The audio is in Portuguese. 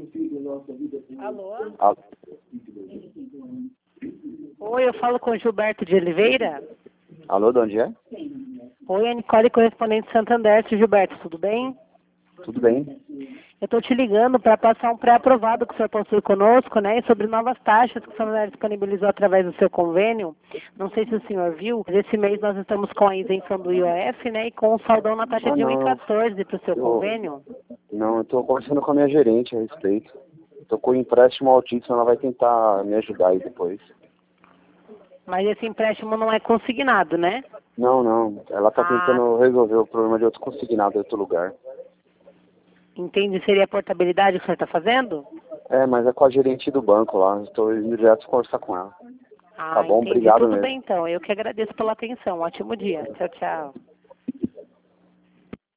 Alô? Alô? Oi, eu falo com o Gilberto de Oliveira. Alô, de onde é? Oi, a Nicole, correspondente de Santander. Gilberto, tudo bem? Tudo bem? Eu estou te ligando para passar um pré-aprovado que o senhor possui conosco, né? E sobre novas taxas que o Santander disponibilizou através do seu convênio. Não sei se o senhor viu, mas esse mês nós estamos com a isenção do IOF, né? E com o saldão na taxa de 1,14 para o seu convênio. Não, eu estou conversando com a minha gerente a respeito. Estou com um empréstimo altíssimo, ela vai tentar me ajudar aí depois. Mas esse empréstimo não é consignado, né? Não. Ela está tentando resolver o problema de outro consignado em outro lugar. Entende? Seria a portabilidade que o senhor está fazendo? É, mas é com a gerente do banco lá. Estou indo direto conversar com ela. Tá bom? Entendi. Obrigado Tudo mesmo. bem, então. Eu que agradeço pela atenção. Ótimo dia. Tchau, tchau.